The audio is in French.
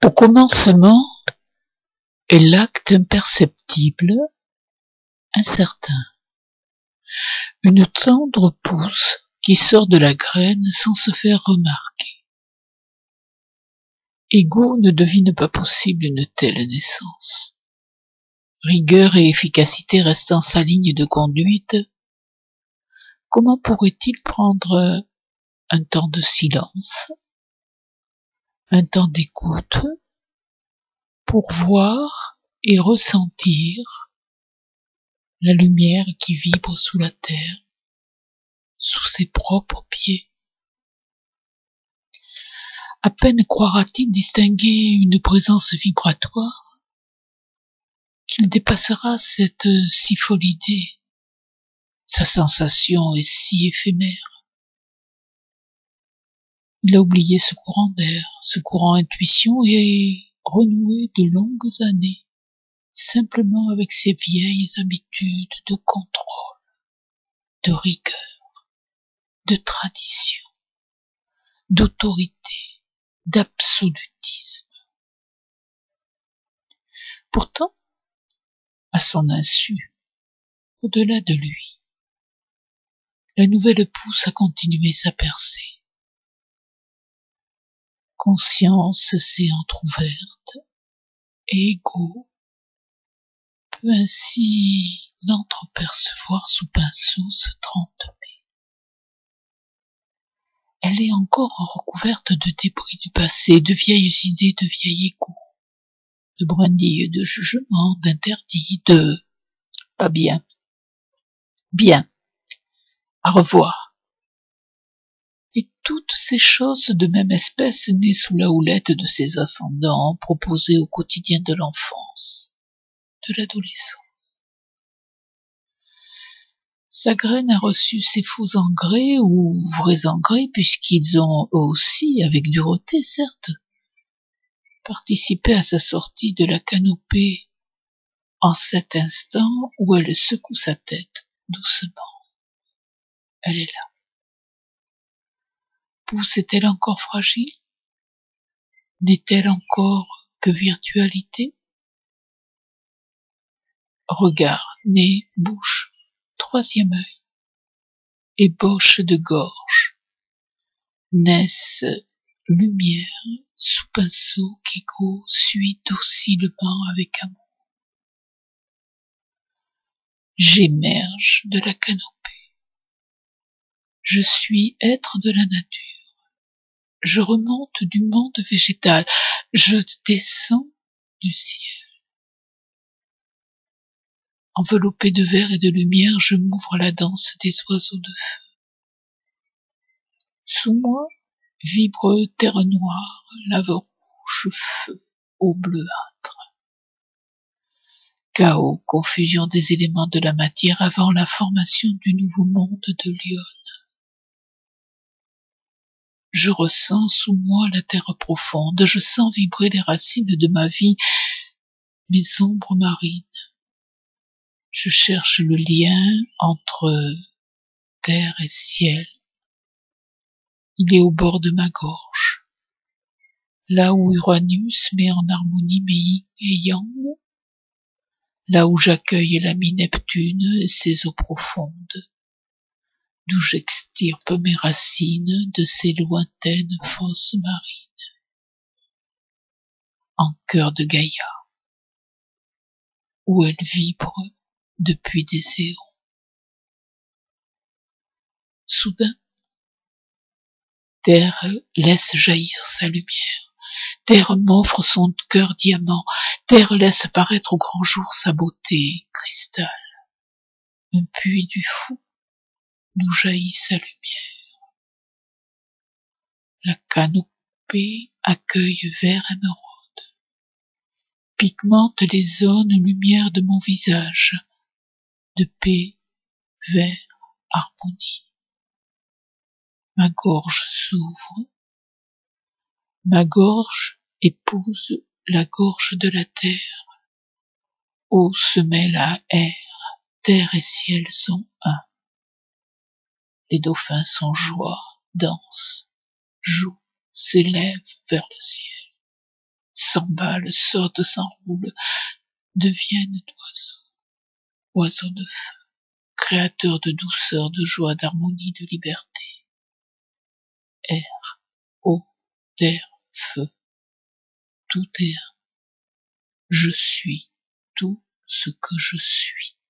Au commencement est l'acte imperceptible, incertain, une tendre pousse qui sort de la graine sans se faire remarquer. Ego ne devine pas possible une telle naissance. Rigueur et efficacité restant sa ligne de conduite, comment pourrait-il prendre un temps de silence, un temps d'écoute, pour voir et ressentir la lumière qui vibre sous la terre, sous ses propres pieds? À peine croira-t-il distinguer une présence vibratoire qu'il dépassera cette si folle idée. Sa sensation est si éphémère. Il a oublié ce courant d'air, ce courant intuition et renoué de longues années, simplement avec ses vieilles habitudes de contrôle, de rigueur, de tradition, d'autorité, d'absolutisme. Pourtant, à son insu, au-delà de lui, la nouvelle pousse à continuer sa percée. Conscience s'est entr'ouverte, et Ego peut ainsi l'entrepercevoir sous pinceau ce 30 mai. Elle est encore recouverte de débris du passé, de vieilles idées, de vieil égo, de brindilles de jugement, d'interdits, de pas bien, bien, à revoir. Et toutes ces choses de même espèce nées sous la houlette de ses ascendants, proposées au quotidien de l'enfance, de l'adolescence. Sa graine a reçu ses faux engrais ou vrais engrais, puisqu'ils ont aussi, avec dureté certes, participé à sa sortie de la canopée en cet instant où elle secoue sa tête doucement. Elle est là. Pousse est-elle encore fragile? N'est-elle encore que virtualité? Regard, nez, bouche, troisième œil, ébauche de gorge, naissent lumière sous pinceau qu'Ego suit docilement avec amour. J'émerge de la canopée. Je suis être de la nature. Je remonte du monde végétal. Je descends du ciel. Enveloppé de verre et de lumière, je m'ouvre à la danse des oiseaux de feu. Sous moi vibre terre noire, lave rouge, feu au bleuâtre. Chaos, confusion des éléments de la matière avant la formation du nouveau monde de Lione. Je ressens sous moi la terre profonde, je sens vibrer les racines de ma vie, mes ombres marines. Je cherche le lien entre terre et ciel. Il est au bord de ma gorge, là où Uranus met en harmonie mes yin et yang, là où j'accueille l'ami Neptune et ses eaux profondes, d'où j'extirpe mes racines de ces lointaines fosses marines, en cœur de Gaïa, où elle vibre depuis des éons. Soudain, Terre laisse jaillir sa lumière, Terre m'offre son cœur diamant, Terre laisse paraître au grand jour sa beauté cristal, un puits du fou d'où jaillit sa lumière. La canopée accueille vert émeraude, pigmente les zones lumière de mon visage, de paix, vert, harmonie. Ma gorge s'ouvre, ma gorge épouse la gorge de la terre. Eau se mêle à air, terre et ciel sont un. Les dauphins sont joie, dansent, jouent, s'élèvent vers le ciel. s'emballent, sautent, s'enroulent, deviennent oiseaux de feu, créateurs de douceur, de joie, d'harmonie, de liberté. Air, eau, terre, feu, tout est un. Je suis tout ce que je suis.